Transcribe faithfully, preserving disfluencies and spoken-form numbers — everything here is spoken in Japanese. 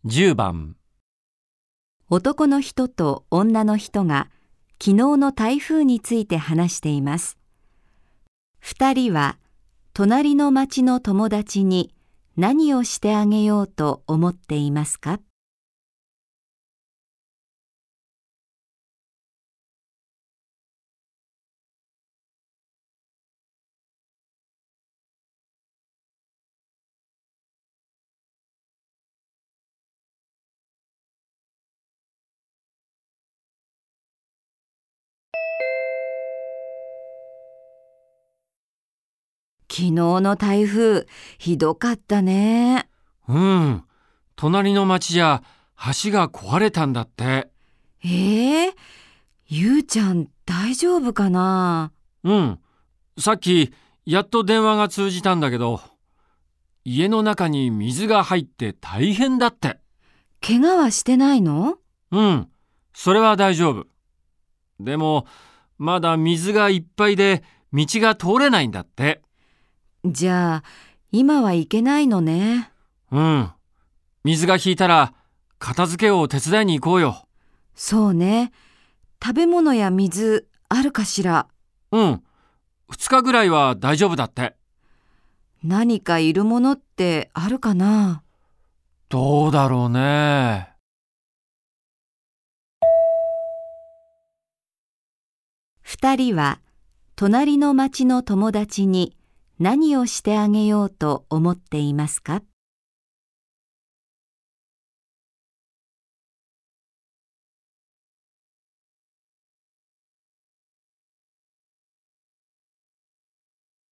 じゅうばん。 男の人と女の人が昨日の台風について話しています。二人は隣の町の友達に何をしてあげようと思っていますか？昨日の台風、ひどかったね。 うん。隣の町じゃ橋が壊れたんだって。 ええ、ゆうちゃん大丈夫かな？ うん。さっきやっと電話が通じたんだけど、家の中に水が入って大変だって。 怪我はしてないの？ うん。それは大丈夫。でも、まだ水がいっぱいで道が通れないんだって。 じゃあ、今は行けないのね。 うん。水が引いたら片付けを手伝いに行こうよ。 そうね。食べ物や水あるかしら？ うん。二日ぐらいは大丈夫だって。 何かいるものってあるかな？ どうだろうね。 二人は隣の町の友達に何をしてあげようと思っていますか？